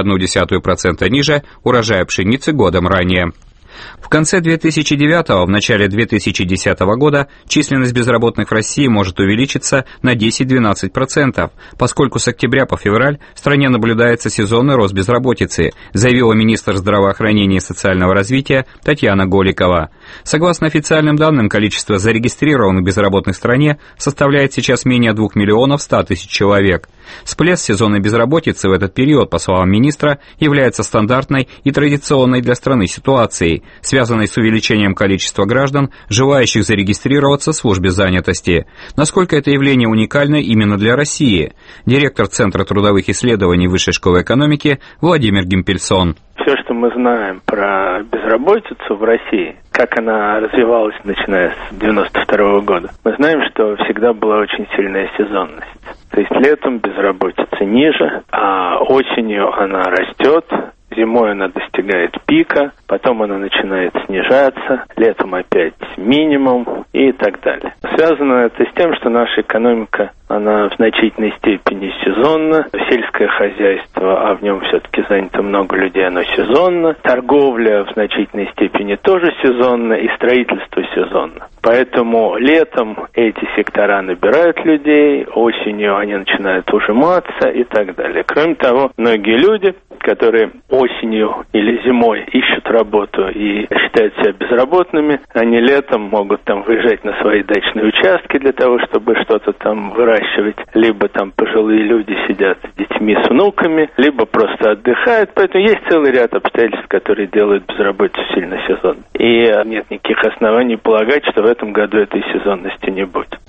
3,1% ниже урожая пшеницы годом ранее. В конце 2009-го, в начале 2010 года численность безработных в России может увеличиться на 10-12%, поскольку с октября по февраль в стране наблюдается сезонный рост безработицы, заявила министр здравоохранения и социального развития Татьяна Голикова. Согласно официальным данным, количество зарегистрированных безработных в стране составляет сейчас менее 2 миллионов 100 тысяч человек. Всплеск сезонной безработицы в этот период, по словам министра, является стандартной и традиционной для страны ситуацией, связанной с увеличением количества граждан, желающих зарегистрироваться в службе занятости. Насколько это явление уникально именно для России? Директор Центра трудовых исследований Высшей школы экономики Владимир Гимпельсон. Все, что мы знаем про безработицу в России, как она развивалась, начиная с 1992 года, мы знаем, что всегда была очень сильная сезонность. То есть летом безработица ниже, а осенью она растет, зимой она достигает пика, потом она начинает снижаться, летом опять минимум и так далее. Связано это с тем, что наша экономика, она в значительной степени сезонна, сельское хозяйство, а в нем все-таки занято много людей, оно сезонно, торговля в значительной степени тоже сезонна и строительство сезонно. Поэтому летом эти сектора набирают людей, осенью они начинают ужиматься и так далее. Кроме того, многие люди, которые осенью или зимой ищут работу и считают себя безработными, они летом могут там выезжать на свои дачные участки для того, чтобы что-то там выращивать, либо там пожилые люди сидят с детьми, с внуками, либо просто отдыхают. Поэтому есть целый ряд обстоятельств, которые делают безработицу сильно сезонной. И нет никаких оснований полагать, что в этом году этой сезонности не будет.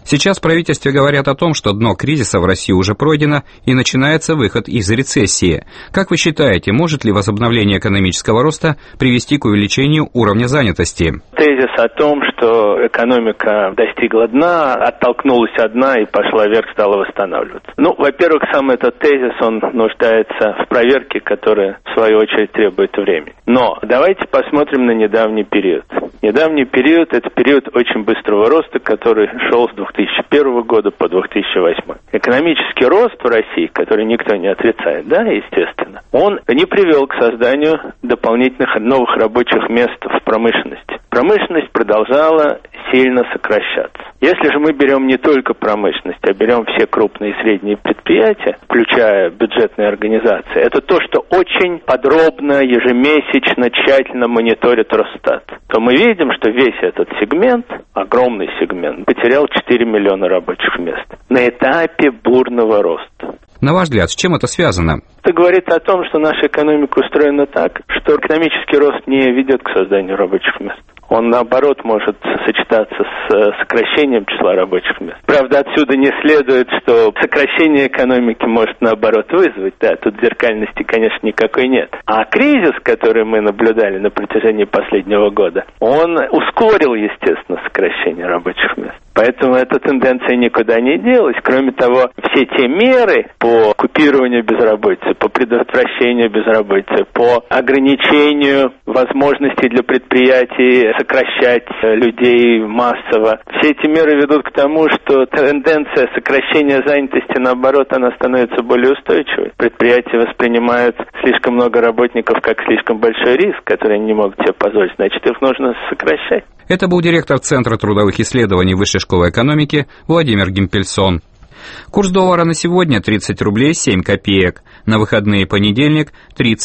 Сейчас в правительстве говорят о том, что дно кризиса в России уже пройдено и начинается выход из рецессии. Как вы считаете, может ли возобновление экономического роста привести к увеличению уровня занятости? Тезис о том, что экономика достигла дна, оттолкнулась от дна и пошла вверх, стала восстанавливаться. Во-первых, сам этот тезис, он нуждается в проверке, которая, в свою очередь, требует времени. Но давайте посмотрим на недавний период. Недавний период – это период очень быстрого роста, который шел с 2001 года по 2008. Экономический рост в России, который никто не отрицает, да, естественно, он не привел к созданию дополнительных новых рабочих мест в промышленности. Промышленность продолжала сильно сокращаться. Если же мы берем не только промышленность, а берем все крупные и средние предприятия, включая бюджетные организации, это то, что очень подробно, ежемесячно, тщательно мониторит Росстат, то мы видим, что весь этот сегмент, огромный сегмент, потерял 4 миллиона рабочих мест на этапе бурного роста. На ваш взгляд, с чем это связано? Это говорит о том, что наша экономика устроена так, что экономический рост не ведет к созданию рабочих мест. Он, наоборот, может сочетаться с сокращением числа рабочих мест. Правда, отсюда не следует, что сокращение экономики может, наоборот, вызвать. Да, тут зеркальности, конечно, никакой нет. А кризис, который мы наблюдали на протяжении последнего года, он ускорил, естественно, сокращение рабочих мест. Поэтому эта тенденция никуда не делась. Кроме того, все те меры по купированию безработицы, по предотвращению безработицы, по ограничению возможностей для предприятий сокращать людей массово, все эти меры ведут к тому, что тенденция сокращения занятости, наоборот, она становится более устойчивой. Предприятия воспринимают слишком много работников как слишком большой риск, который они не могут себе позволить, значит, их нужно сокращать. Это был директор Центра трудовых исследований Высшей школы экономики Владимир Гимпельсон. Курс доллара на сегодня 30 рублей 7 копеек, на выходные понедельник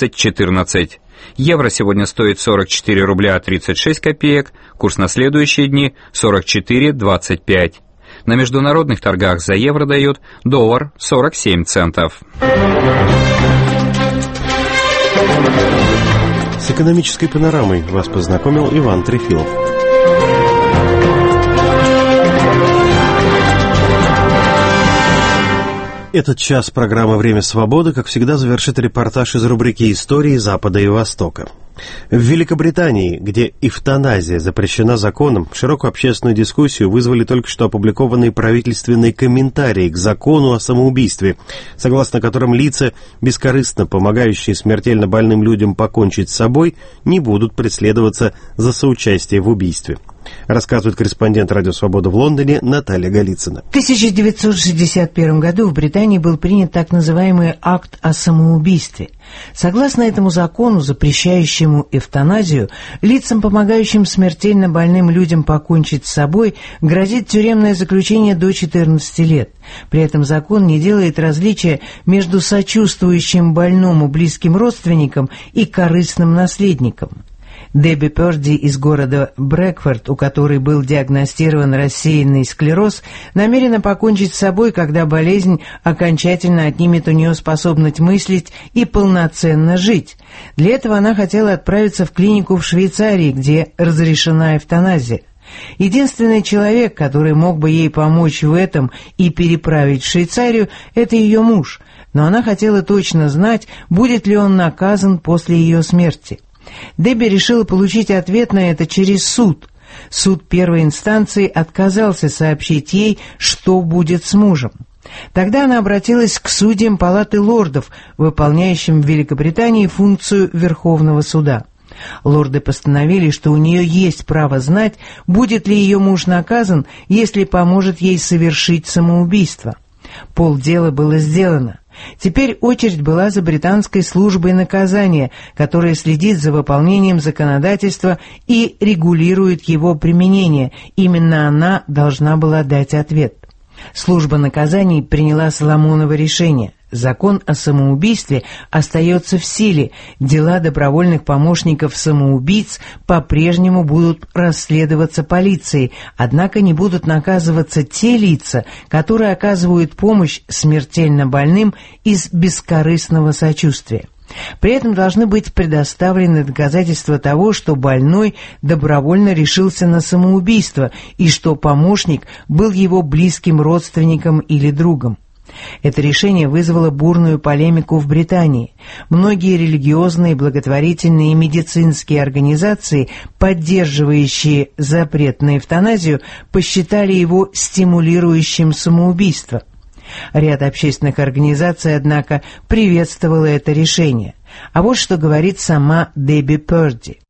30.14. Евро сегодня стоит 44 рубля 36 копеек, курс на следующие дни 44.25. На международных торгах за евро дают доллар 47 центов. С экономической панорамой вас познакомил Иван Трефилов. Этот час программы «Время свободы», как всегда, завершит репортаж из рубрики «Истории Запада и Востока». В Великобритании, где эвтаназия запрещена законом, широкую общественную дискуссию вызвали только что опубликованные правительственные комментарии к закону о самоубийстве, согласно которым лица, бескорыстно помогающие смертельно больным людям покончить с собой, не будут преследоваться за соучастие в убийстве. Рассказывает корреспондент «Радио Свобода» в Лондоне Наталья Голицына. В 1961 году в Британии был принят так называемый акт о самоубийстве. Согласно этому закону, запрещающему эвтаназию, лицам, помогающим смертельно больным людям покончить с собой, грозит тюремное заключение до 14 лет. При этом закон не делает различия между сочувствующим больному близким родственникам и корыстным наследником. Дебби Пёрди из города Брэкфорд, у которой был диагностирован рассеянный склероз, намерена покончить с собой, когда болезнь окончательно отнимет у нее способность мыслить и полноценно жить. Для этого она хотела отправиться в клинику в Швейцарии, где разрешена эвтаназия. Единственный человек, который мог бы ей помочь в этом и переправить в Швейцарию, это ее муж, но она хотела точно знать, будет ли он наказан после ее смерти. Дебби решила получить ответ на это через суд. Суд первой инстанции отказался сообщить ей, что будет с мужем. Тогда она обратилась к судьям Палаты лордов, выполняющим в Великобритании функцию Верховного суда. Лорды постановили, что у нее есть право знать, будет ли ее муж наказан, если поможет ей совершить самоубийство. Полдела было сделано. Теперь очередь была за британской службой наказания, которая следит за выполнением законодательства и регулирует его применение. Именно она должна была дать ответ. Служба наказаний приняла Соломоново решение. Закон о самоубийстве остается в силе. Дела добровольных помощников самоубийц по-прежнему будут расследоваться полицией, однако не будут наказываться те лица, которые оказывают помощь смертельно больным из бескорыстного сочувствия. При этом должны быть предоставлены доказательства того, что больной добровольно решился на самоубийство и что помощник был его близким родственником или другом. Это решение вызвало бурную полемику в Британии. Многие религиозные, благотворительные и медицинские организации, поддерживающие запрет на эвтаназию, посчитали его стимулирующим самоубийство. Ряд общественных организаций, однако, приветствовало это решение. А вот что говорит сама Дебби Пёрди.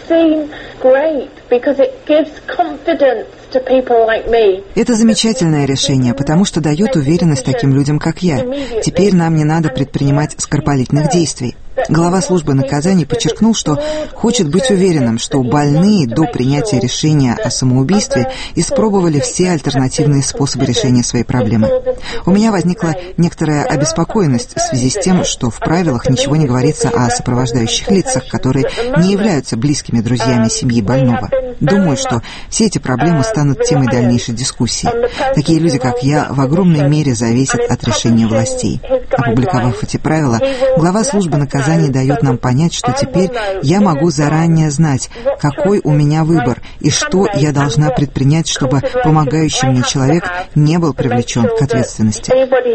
Это замечательное решение, потому что дает уверенность таким людям, как я. Теперь нам не надо предпринимать скоропалительных действий. Глава службы наказаний подчеркнул, что хочет быть уверенным, что больные до принятия решения о самоубийстве испробовали все альтернативные способы решения своей проблемы. У меня возникла некоторая обеспокоенность в связи с тем, что в правилах ничего не говорится о сопровождающих лицах, которые не являются близкими друзьями семьи больного. Думаю, что все эти проблемы станут темой дальнейшей дискуссии. Такие люди, как я, в огромной мере зависят от решения властей. Опубликовав эти правила, глава службы наказаний дает нам понять, что теперь я могу заранее знать, какой у меня выбор и что я должна предпринять, чтобы помогающий мне человек не был привлечен к ответственности.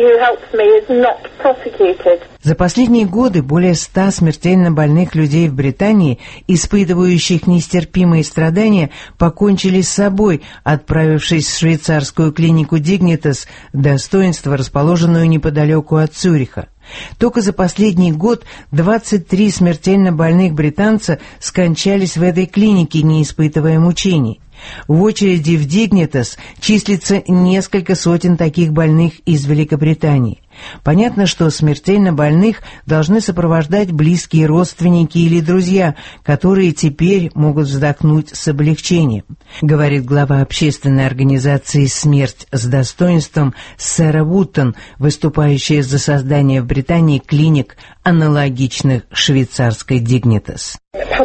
За последние годы более 100 смертельно больных людей в Британии, испытывающих нестерпимые страдания, покончили с собой, отправившись в швейцарскую клинику Dignitas, достоинство, расположенную неподалеку от Цюриха. Только за последний год 23 смертельно больных британца скончались в этой клинике, не испытывая мучений. В очереди в Dignitas числится несколько сотен таких больных из Великобритании. Понятно, что смертельно больных должны сопровождать близкие родственники или друзья, которые теперь могут вздохнуть с облегчением, говорит глава общественной организации «Смерть с достоинством» Сэра Вуттон, выступающая за создание в Британии клиник, аналогичных швейцарской Dignitas.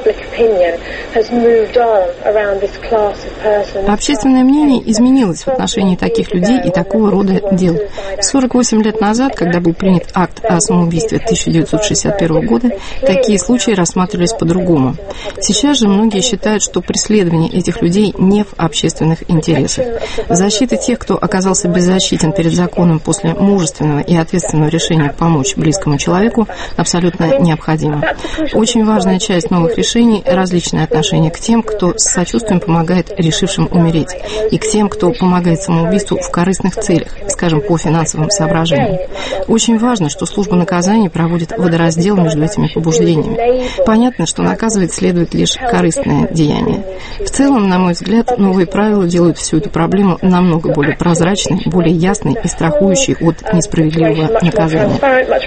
Общественное мнение изменилось в отношении таких людей и такого рода дел. 48 лет назад, когда был принят акт о самоубийстве 1961 года, такие случаи рассматривались по-другому. Сейчас же многие считают, что преследование этих людей не в общественных интересах. Защита тех, кто оказался беззащитен перед законом после мужественного и ответственного решения помочь близкому человеку, абсолютно необходима. Очень важная часть новых решений – различное отношение к тем, кто с сочувствием помогает решившим умереть, и к тем, кто помогает самоубийству в корыстных целях, скажем, по финансовым соображениям. Очень важно, что служба наказаний проводит водораздел между этими побуждениями. Понятно, что наказывать следует лишь корыстное деяние. В целом, на мой взгляд, новые правила делают всю эту проблему намного более прозрачной, более ясной и страхующей от несправедливого наказания.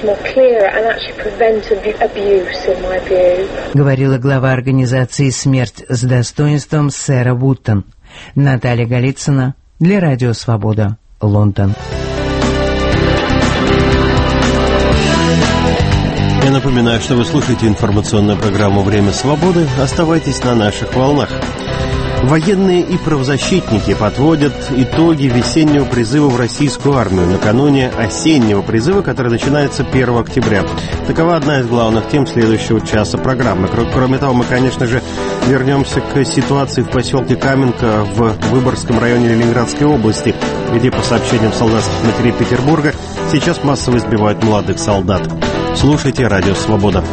Говорила глава организации «Смерть с достоинством» Сэра Вуттон. Наталья Голицына для Радио Свобода, Лондон. Я напоминаю, что вы слушаете информационную программу «Время свободы». Оставайтесь на наших волнах. Военные и правозащитники подводят итоги весеннего призыва в российскую армию накануне осеннего призыва, который начинается 1 октября. Такова одна из главных тем следующего часа программы. Кроме того, мы, конечно же, вернемся к ситуации в поселке Каменка в Выборгском районе Ленинградской области, где, по сообщениям солдатских матерей Петербурга, сейчас массово избивают молодых солдат. Слушайте «Радио Свобода».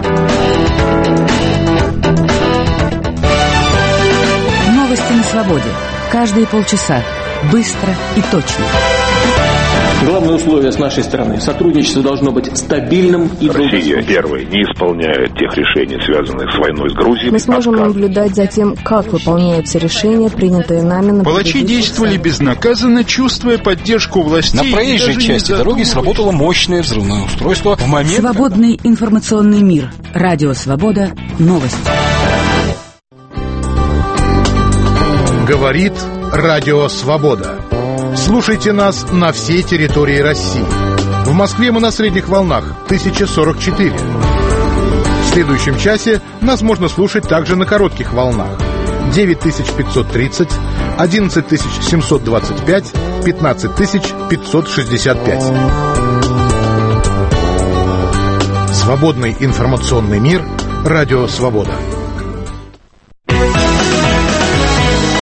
Новости на свободе. Каждые полчаса. Быстро и точно. Главное условие с нашей стороны. Сотрудничество должно быть стабильным и долгосрочным. Россия, первый, не исполняет тех решений, связанных с войной с Грузией. Мы сможем наблюдать за тем, как выполняются решения, принятые нами на... Палачи действовали безнаказанно, чувствуя поддержку властей. На проезжей части дороги сработало мощное взрывное устройство. В момент... Свободный информационный мир. Радио Свобода. Новости. Говорит Радио Свобода. Слушайте нас на всей территории России. В Москве мы на средних волнах 1044. В следующем часе нас можно слушать также на коротких волнах 9530, 11725, 15565. Свободный информационный мир. Радио «Свобода».